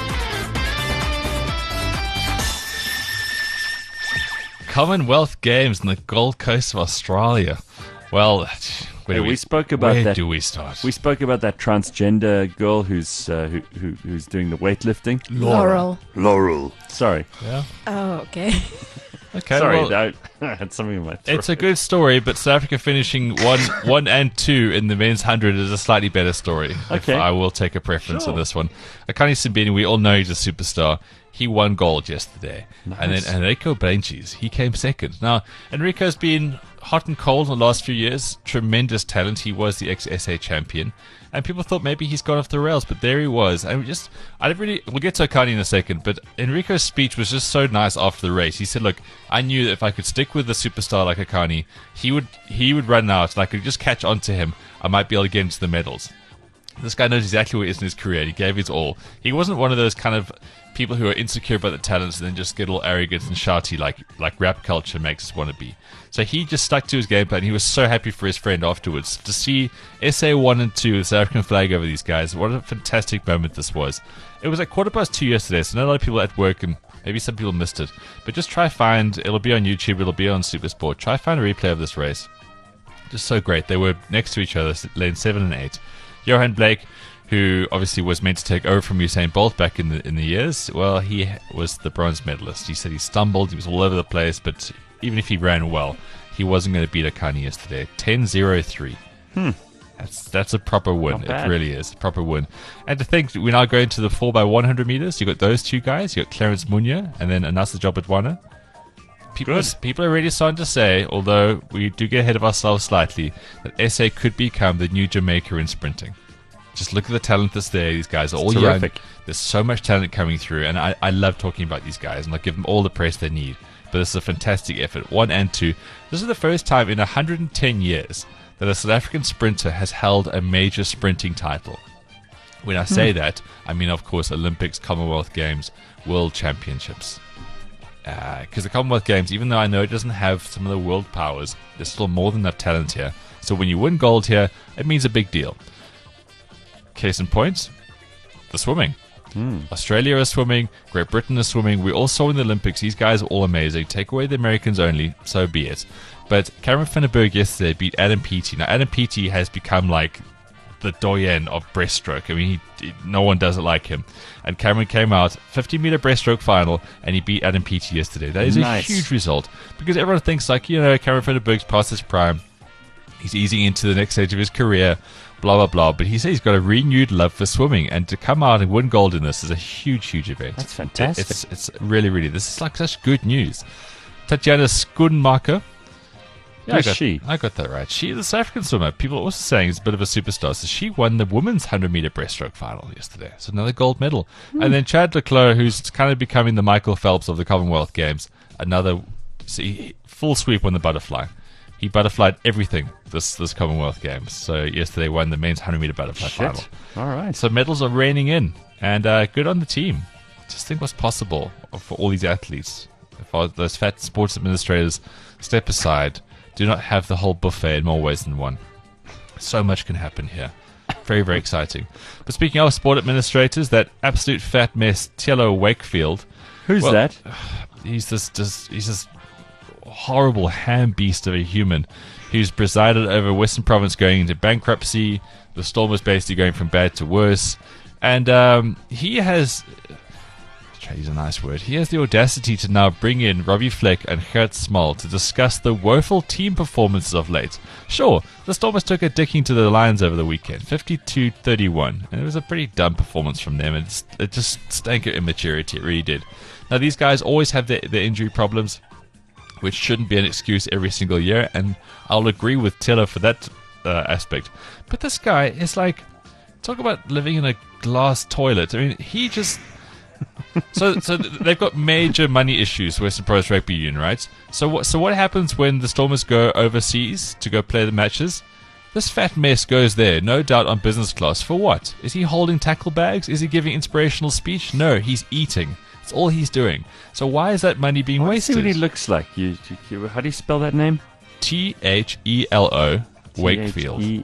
Commonwealth Games in the Gold Coast of Australia. Well, where do Hey, we, we spoke about where that. do we start? We spoke about that transgender girl who's uh, who, who who's doing the weightlifting. Laurel. Laurel. Sorry. yeah. Oh, okay. Okay. Sorry, well, that, I had something in my throat. it's a good story, but South Africa finishing one, one and two in the men's hundred is a slightly better story. If Okay. I will take a preference Sure. on this one. Akani Simbini, we all know he's a superstar. He won gold yesterday, and Nice. then Enrico Branches, he came second. Now Enrico's been hot and cold in the last few years. Tremendous talent. He was the ex-S A champion, and people thought maybe he's gone off the rails, but there he was. And we just, I don't really. We'll get to Akani in a second, but Enrico's speech was just so nice after the race. He said, "Look, I knew that if I could stick with a superstar like Akani, he would he would run out, and I could just catch on to him. I might be able to get into the medals." This guy knows exactly where he is in his career. He gave his all. He wasn't one of those kind of people who are insecure about the talents and then just get all arrogant and shouty like like rap culture makes us want to be. So he just stuck to his game plan. He was so happy for his friend afterwards. To see S A one and two, the South African flag over these guys, what a fantastic moment this was. It was at quarter past two yesterday, so not a lot of people at work, and maybe some people missed it. But just try find, it'll be on YouTube, it'll be on Supersport. Try find a replay of this race. Just so great. They were next to each other, lane seven and eight. Johan Blake, who obviously was meant to take over from Usain Bolt back in the in the years, well, he was the bronze medalist. He said he stumbled, he was all over the place, but even if he ran well, he wasn't going to beat Akani yesterday. ten oh three. Hmm. That's that's a proper win. Not It bad. really is a proper win. And to think we're now going to the four by one hundred meters. You got those two guys. You got Clarence Munya and then Anasa Jobodwana. People, Good. are, people are already starting to say, although we do get ahead of ourselves slightly, that S A could become the new Jamaica in sprinting. Just look at the talent that's there. These guys are all terrific. young. There's so much talent coming through, and I, I love talking about these guys, and I give them all the praise they need. But this is a fantastic effort. One and two. This is the first time in one hundred ten years that a South African sprinter has held a major sprinting title. When I say that, I mean, of course, Olympics, Commonwealth Games, World Championships. Because the Commonwealth Games, even though I know it doesn't have some of the world powers, there's still more than enough talent here. So when you win gold here, it means a big deal. Case in point, the swimming. Australia is swimming, Great Britain is swimming. We all saw in the Olympics, these guys are all amazing. Take away the Americans only, so be it. But Cameron van der Berg yesterday beat Adam Peaty. Now, Adam Peaty has become like the doyen of breaststroke. I mean, he, he, no one does it like him. And Cameron came out, fifty meter breaststroke final, and he beat Adam Peaty yesterday. That is Nice. a huge result. Because everyone thinks, like, you know, Cameron van der Berg's past his prime. He's easing into the next stage of his career, blah, blah, blah. But he says he's got a renewed love for swimming. And to come out and win gold in this is a huge, huge event. That's fantastic. It's, it's really, really, this is like such good news. Tatjana Schoenmaker. Yeah, I Who's got, she? I got that right. She is a South African swimmer. People are also saying is a bit of a superstar. So she won the women's one hundred meter breaststroke final yesterday. So another gold medal. And then Chad Leclerc, who's kind of becoming the Michael Phelps of the Commonwealth Games. Another see, full sweep on the butterfly. He butterflied everything this this Commonwealth Games. So yesterday won the men's one hundred meter butterfly final. Shit. All right. So medals are raining in, and uh, good on the team. Just think what's possible for all these athletes. If our, those fat sports administrators step aside, do not have the whole buffet in more ways than one. So much can happen here. Very, very exciting. But speaking of sport administrators, that absolute fat mess, Tielo Wakefield. Who's well, that? He's this, this, he's this horrible ham beast of a human who's presided over Western Province going into bankruptcy. The Storm was basically going from bad to worse. And um, he has... try to use a nice word. He has the audacity to now bring in Robbie Fleck and Gert Small to discuss the woeful team performances of late. Sure, the Stormers took a dicking to the Lions over the weekend, fifty-two thirty-one, and it was a pretty dumb performance from them. It just, it just stank of immaturity, it really did. Now, these guys always have their, their injury problems, which shouldn't be an excuse every single year, and I'll agree with Taylor for that uh, aspect. But this guy is like, talk about living in a glass toilet. I mean, he just... so so they've got major money issues, Western Province Rugby Union, right? So what, so what happens when the Stormers go overseas to go play the matches? This fat mess goes there, no doubt on business class. For what? Is he holding tackle bags? Is he giving inspirational speech? No, he's eating. That's all he's doing. So why is that money being I see wasted? what he looks like. You, you, how do you spell that name? T H E L O, Wakefield. T H E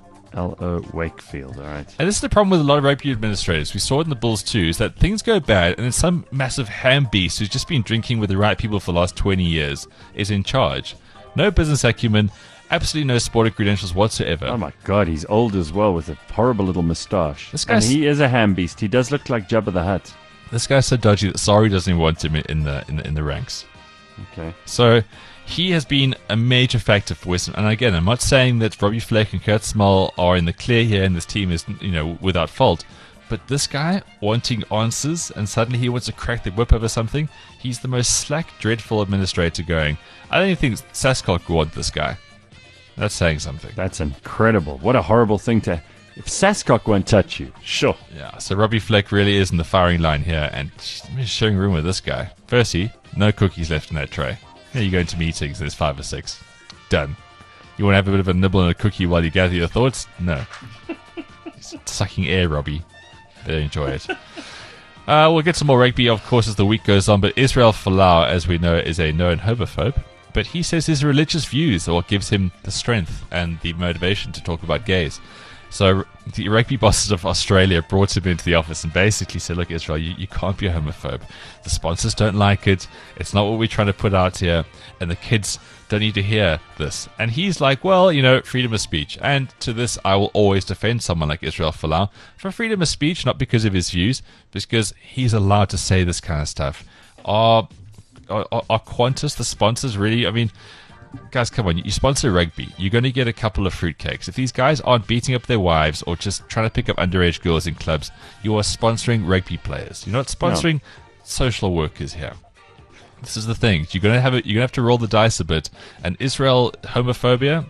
L O Wakefield, all right. And this is the problem with a lot of rugby administrators. We saw it in the Bulls too, is that things go bad and then some massive ham beast who's just been drinking with the right people for the last twenty years is in charge. No business acumen, absolutely no sporting credentials whatsoever. Oh my God, he's old as well with a horrible little moustache. This And guy's- he is a ham beast. He does look like Jabba the Hutt. This guy's so dodgy that Sorry doesn't even want him in the in the, in the ranks. Okay. So he has been a major factor for Western. And again, I'm not saying that Robbie Fleck and Kurt Small are in the clear here and this team is, you know, without fault. But this guy wanting answers and suddenly he wants to crack the whip over something, he's the most slack, dreadful administrator going. I don't even think Sascock would want this guy. That's saying something. That's incredible. What a horrible thing to... If Sascock won't touch you, sure. Yeah, so Robbie Fleck really is in the firing line here and she's sharing room with this guy. Firstly, no cookies left in that tray. Yeah, you go into meetings, there's five or six. Done. You want to have a bit of a nibble and a cookie while you gather your thoughts? No. He's sucking air, Robbie. Better enjoy it. Uh, we'll get some more rugby, of course, as the week goes on, but Israel Folau, as we know, is a known homophobe. But he says his religious views are what gives him the strength and the motivation to talk about gays. So the rugby bosses of Australia brought him into the office and basically said, look, Israel, you, you can't be a homophobe. The sponsors don't like it. It's not what we're trying to put out here. And the kids don't need to hear this. And he's like, well, you know, freedom of speech. And to this, I will always defend someone like Israel Folau for freedom of speech, not because of his views, but because he's allowed to say this kind of stuff. Are, are, are Qantas, the sponsors, really? I mean... Guys, come on, you sponsor rugby. You're going to get a couple of fruitcakes. If these guys aren't beating up their wives or just trying to pick up underage girls in clubs, you are sponsoring rugby players. You're not sponsoring no. social workers here. This is the thing. You're going to have it. You're going to have to roll the dice a bit. And Israel homophobia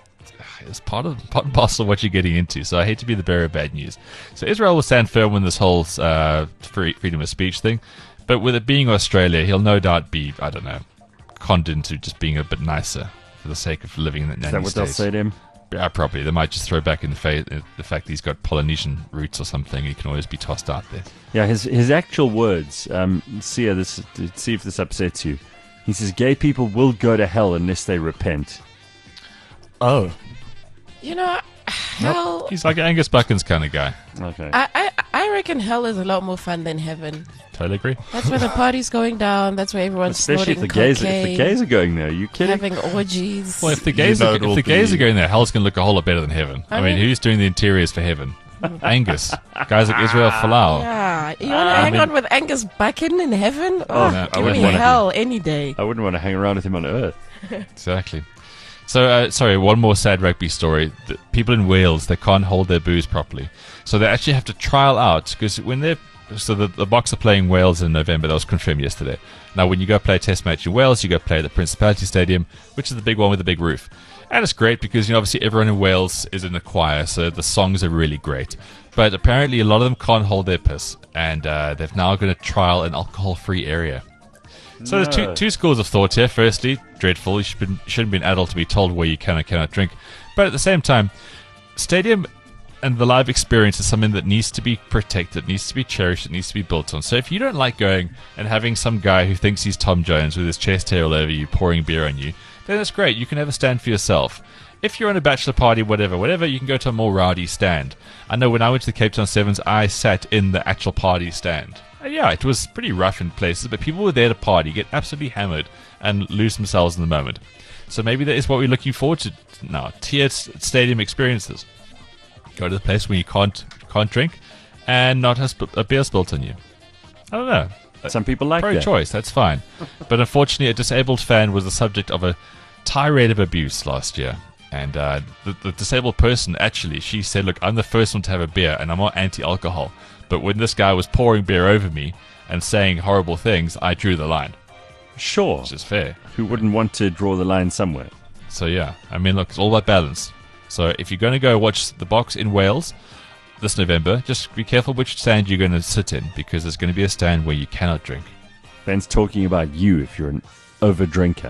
is part of part and parcel of what you're getting into. So I hate to be the bearer of bad news. So Israel will stand firm on this whole uh, free, freedom of speech thing. But with it being Australia, he'll no doubt be, I don't know, conned into just being a bit nicer for the sake of living in that nanny Is that what state. they'll say to him? Yeah, probably. They might just throw back in the face the fact that he's got Polynesian roots or something. He can always be tossed out there. Yeah, his his actual words. Um, Sia, this see if this upsets you. He says, "Gay people will go to hell unless they repent." Oh, You know, hell. He's like Angus Buchan's kind of guy. Okay. I, I I reckon hell is a lot more fun than heaven. Totally agree. That's where the party's going down. That's where everyone's Especially if the snorting gays if cocaine, the gays are going there. Are you kidding? having orgies. Well, if the gays, You know are, it'll if the gays be- are going there, hell's going to look a whole lot better than heaven. I, I mean, mean- who's doing the interiors for heaven? Angus. Guys like Israel Folau. Yeah, you want to I hang mean- on with Angus Buchan in heaven? Oh, no, I give wouldn't me wanna- hell any day. I wouldn't want to hang around with him on Earth. Exactly. So, uh, sorry, one more sad rugby story. The people in Wales, they can't hold their booze properly. So they actually have to trial out, because when they're... So the, the Boks are playing Wales in November. That was confirmed yesterday. Now, when you go play a test match in Wales, you go play at the Principality Stadium, which is the big one with the big roof. And it's great because, you know, obviously everyone in Wales is in a choir, so the songs are really great. But apparently a lot of them can't hold their piss, and uh, they've now going to trial an alcohol-free area. So there's two, No. two schools of thought here. Firstly, dreadful. You should be, shouldn't be an adult to be told where you can and cannot drink. But at the same time, stadium and the live experience is something that needs to be protected, needs to be cherished, it needs to be built on. So if you don't like going and having some guy who thinks he's Tom Jones with his chest hair all over you, pouring beer on you, then that's great. You can have a stand for yourself. If you're on a bachelor party, whatever, whatever, you can go to a more rowdy stand. I know when I went to the Cape Town Sevens, I sat in the actual party stand. Yeah, it was pretty rough in places, but people were there to party, get absolutely hammered, and lose themselves in the moment. So maybe that is what we're looking forward to now. Tiered stadium experiences. Go to the place where you can't can't drink, and not have sp- a beer spilt on you. I don't know. Some people like that. Pro-choice, that's fine. But unfortunately, a disabled fan was the subject of a tirade of abuse last year. And uh, the, the disabled person, actually, she said, look, I'm the first one to have a beer, and I'm not anti-alcohol. But when this guy was pouring beer over me, and saying horrible things, I drew the line, Sure. which is fair. Who wouldn't want to draw the line somewhere? So yeah, I mean, look, it's all about balance. So if you're going to go watch the box in Wales this November, just be careful which stand you're going to sit in, because there's going to be a stand where you cannot drink. Ben's talking about you if you're an over drinker.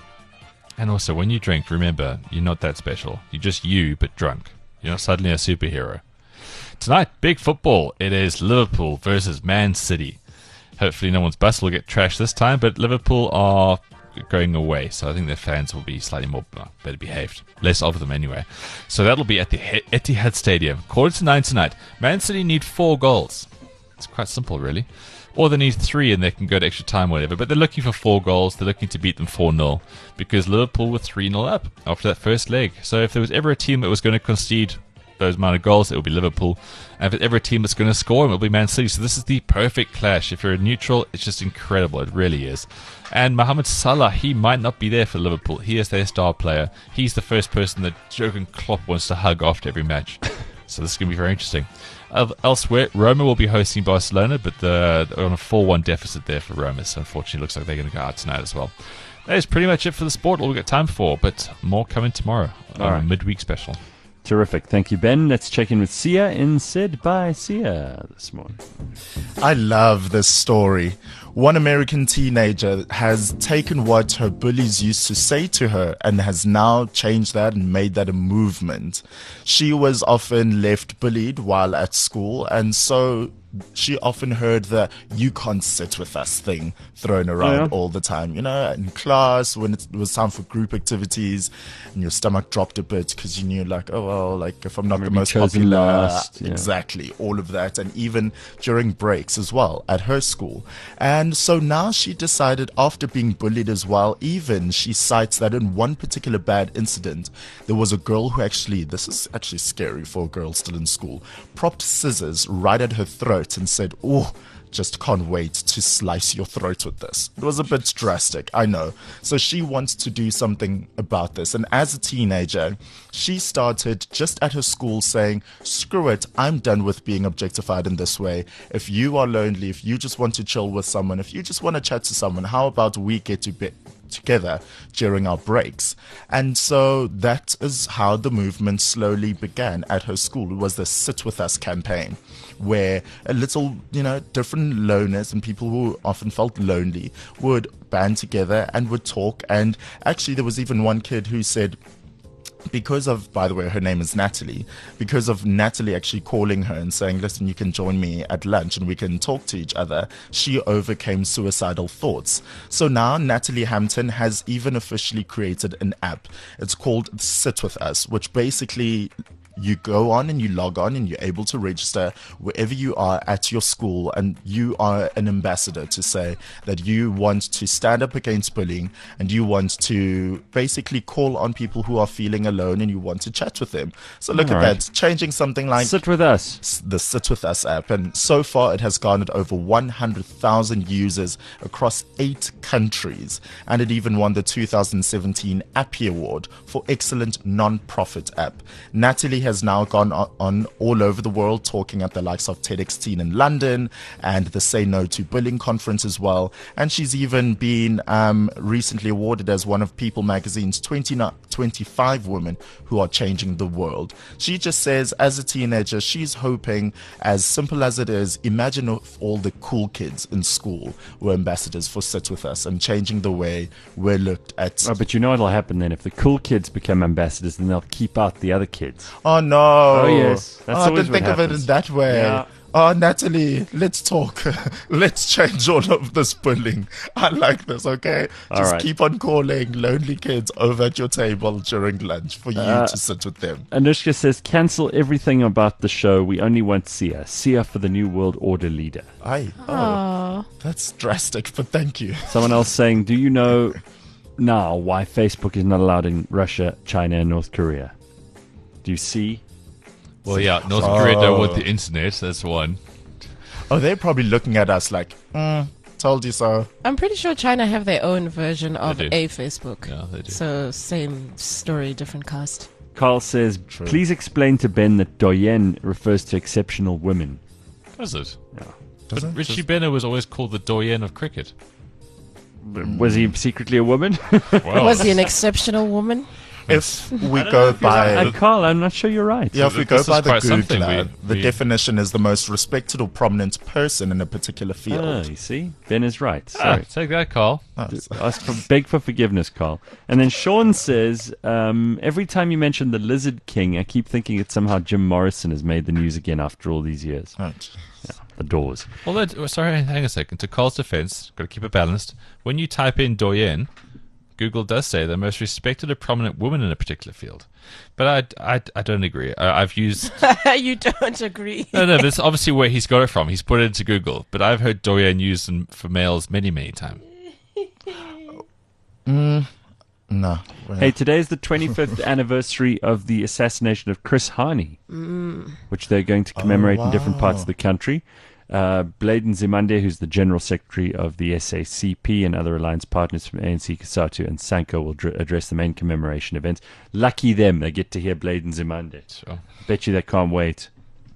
And also, when you drink, remember, you're not that special. You're just you, but drunk. You're not suddenly a superhero. Tonight, big football. It is Liverpool versus Man City. Hopefully no one's bus will get trashed this time, but Liverpool are going away, so I think their fans will be slightly more uh, better behaved. Less of them anyway. So that'll be at the He- Etihad Stadium. Quarter to nine tonight. Man City need four goals. It's quite simple, really. Or they need three and they can go to extra time or whatever. But they're looking for four goals. They're looking to beat them four nil because Liverpool were three nil up after that first leg. So if there was ever a team that was going to concede those amount of goals, it will be Liverpool. And if there's ever a team that's going to score them, it will be Man City. So this is the perfect clash. If you're a neutral, it's just incredible. It really is. And Mohamed Salah, he might not be there for Liverpool. He is their star player. He's the first person that Jurgen Klopp wants to hug after every match. So this is going to be very interesting. Uh, elsewhere, Roma will be hosting Barcelona, but the, they're on a four one deficit there for Roma. So unfortunately, it looks like they're going to go out tonight as well. That is pretty much it for the sport. All we've got time for, but more coming tomorrow on All a right. midweek special. Terrific. Thank you, Ben. Let's check in with Sia in Sid by Sia this morning. I love this story. One American teenager has taken what her bullies used to say to her and has now changed that and made that a movement. She was often left bullied while at school, and so she often heard the "you can't sit with us" thing thrown around Oh, yeah? all the time. You know, in class, when it was time for group activities and your stomach dropped a bit because you knew, like, oh, well, like, if I'm not Maybe the most chosen popular. last, yeah. Exactly, all of that. And even during breaks as well at her school. And so now she decided, after being bullied as well, even she cites that in one particular bad incident, there was a girl who actually, this is actually scary for a girl still in school, propped scissors right at her throat and said, "Oh, just can't wait to slice your throat with this." It was a bit drastic, I know. So she wants to do something about this. And as a teenager, she started just at her school saying, "Screw it, I'm done with being objectified in this way. If you are lonely, if you just want to chill with someone, if you just want to chat to someone, how about we get to be together during our breaks?" And so that is how the movement slowly began at her school. It was the Sit With Us campaign, where a little, you know, different loners and people who often felt lonely would band together and would talk. And actually, there was even one kid who said, because of, by the way, her name is Natalie, because of Natalie actually calling her and saying, "Listen, you can join me at lunch and we can talk to each other," she overcame suicidal thoughts. So now Natalie Hampton has even officially created an app. It's called Sit With Us, which basically you go on and you log on and you're able to register wherever you are at your school, and you are an ambassador to say that you want to stand up against bullying and you want to basically call on people who are feeling alone and you want to chat with them. So look All at right. that, changing something like Sit with us. s- the Sit With Us app, and so far it has garnered over one hundred thousand users across eight countries, and it even won the two thousand seventeen Appy Award for Excellent Non-Profit App. Natalie has now gone on, on all over the world, talking at the likes of TEDx Teen in London and the Say No to Bullying conference as well, and she's even been um, recently awarded as one of People magazine's twenty, twenty-five women who are changing the world. She just says, as a teenager, she's hoping, as simple as it is, imagine if all the cool kids in school were ambassadors for Sit With Us and changing the way we're looked at. Oh, but you know what'll happen then? If the cool kids become ambassadors, then they'll keep out the other kids. Oh no! Oh, yes. That's Oh, I always didn't what think of it in happens. that way. Yeah. Oh, Natalie, let's talk. Let's change all of this bullying. I like this, okay? All Just right. keep on calling lonely kids over at your table during lunch for you Uh, to sit with them. Anushka says, cancel everything about the show. We only want Sia. Sia for the New World Order leader. Aye. Oh, Aw. that's drastic, but thank you. Someone else saying, do you know now why Facebook is not allowed in Russia, China, and North Korea? Do you see? Well, yeah, North Korea don't want the internet. That's one. Oh, they're probably looking at us like, mm, told you so. I'm pretty sure China have their own version of do. a Facebook. Yeah, they do. So same story, different cast. Carl says, please explain to Ben that doyen refers to exceptional women. Does it? Yeah. Does it? Richie Just- Benner was always called the doyen of cricket. Was he secretly a woman? Wow. Was he an exceptional woman? If we go by Uh, Carl, I'm not sure you're right. Yeah, if So we go this is by the quite something Googler, we- the we- definition is the most respected or prominent person in a particular Ah, field. you see? Ben is right. Ah, Sorry. take that, Carl. Oh, so- Ask for, beg for forgiveness, Carl. And then Sean says, um, every time you mention the Lizard King, I keep thinking it's somehow Jim Morrison has made the news again after all these years. oh, The Doors. Although, oh, sorry, hang a second. To Carl's defense, got to keep it balanced. When you type in doyen, Google does say the most respected or prominent woman in a particular field. But I, I, I don't agree. I, I've used... You don't agree. No, no, that's obviously where he's got it from. He's put it into Google. But I've heard doyen used in, for males many, many times. no. Well, Hey, today's the twenty-fifth anniversary of the assassination of Chris Hani, which they're going to commemorate in different parts of the country. Uh, Bladen Zimande, who's the General Secretary of the S A C P and other alliance partners from A N C, COSATU and SANCO will dr- address the main commemoration events. Lucky them, they get to hear Bladen Zimande. So, Bet you they can't wait.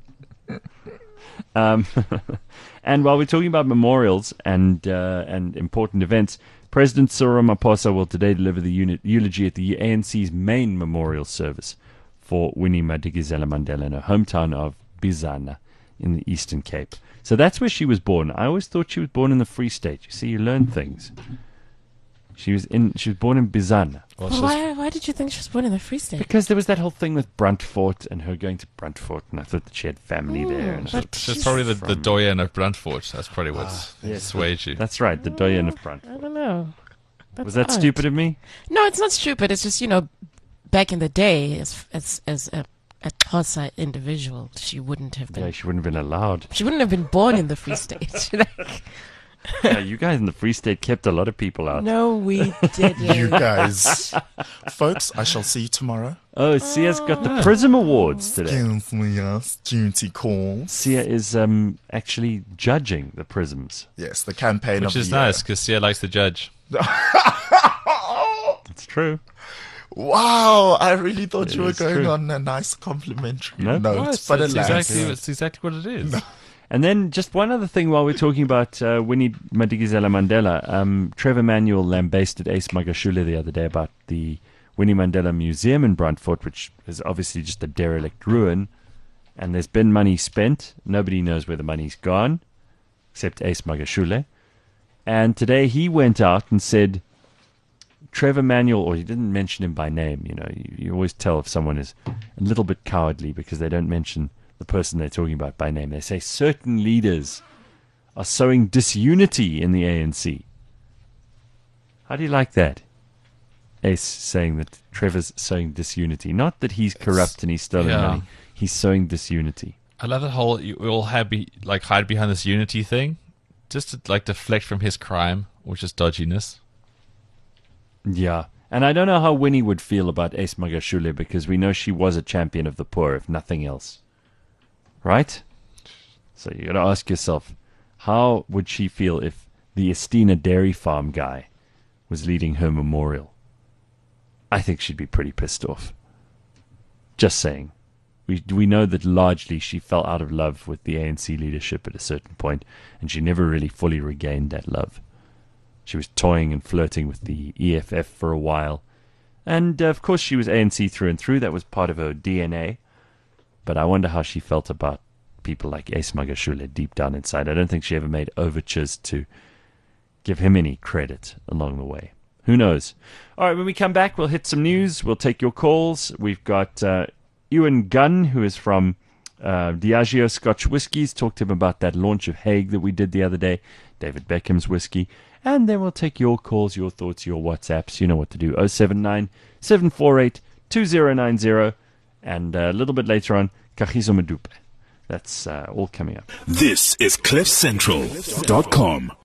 Um, and while we're talking about memorials and uh, and important events, President Cyril Ramaphosa will today deliver the uni- eulogy at the A N C's main memorial service for Winnie Madikizela Mandela in her hometown of Bizana in the Eastern Cape. So that's where she was born. I always thought she was born in the Free State. You see, you learn things. She was in. She was born in Bizana. well, Well, she's- why, why did you think she was born in the Free State? Because there was that whole thing with Bruntfort and her going to Bruntfort, and I thought that she had family there. And but she's she's probably the, the from- doyen of Brantford. That's probably what's yes. swayed you. That's right, the doyen of Brunt. I don't know. That's Was that odd. stupid of me? No, it's not stupid. It's just, you know, back in the day, as as as a, a Xhosa individual, she wouldn't have been. Yeah, she wouldn't have been allowed. She wouldn't have been born in the Free State. Like, Yeah, you guys in the Free State kept a lot of people out. no, we didn't. you guys, folks, I shall see you tomorrow. Oh, Sia's got the Prism Awards today. Yes, yes, duty calls. Sia is um actually judging the Prisms. Yes, the campaign Which of is the nice because Sia likes the judge. year. It's true. Wow, I really thought It you were is going true. on a nice complimentary No. note, Well, it's, but it's alas. exactly, it's exactly what it is. And then just one other thing while we're talking about uh, Winnie Madikizela Mandela. Um, Trevor Manuel lambasted Ace Magashule the other day about the Winnie Mandela Museum in Brantford, which is obviously just a derelict ruin. And there's been money spent. Nobody knows where the money's gone, except Ace Magashule. And today he went out and said, Trevor Manuel, or he didn't mention him by name. You know, you, you always tell if someone is a little bit cowardly because they don't mention the person they're talking about by name. They say certain leaders are sowing disunity in the A N C. How do you like that? Ace saying that Trevor's sowing disunity. Not that he's corrupt and he's stolen yeah. money. He's sowing disunity. I love that whole you all have be, like hide behind this unity thing, just to like deflect from his crime, which is dodginess. Yeah. And I don't know how Winnie would feel about Ace Magashule because we know she was a champion of the poor, if nothing else. Right? So you got to ask yourself, how would she feel if the Estina Dairy Farm guy was leading her memorial? I think she'd be pretty pissed off. Just saying. We we know that largely she fell out of love with the A N C leadership at a certain point, and she never really fully regained that love. She was toying and flirting with the E F F for a while. And, uh, of course, she was A N C through and through. That was part of her D N A. But I wonder how she felt about people like Ace Magashule deep down inside. I don't think she ever made overtures to give him any credit along the way. Who knows? All right, when we come back, we'll hit some news. We'll take your calls. We've got uh, Ewan Gunn, who is from uh, Diageo Scotch Whiskies. Talked to him about that launch of Hague that we did the other day. David Beckham's whiskey. And then we'll take your calls, your thoughts, your WhatsApps. You know what to do. oh seven nine, seven four eight, two oh nine oh. And uh, a little bit later on, Kagiso Madupe. That's uh, all coming up. This is cliff central dot com.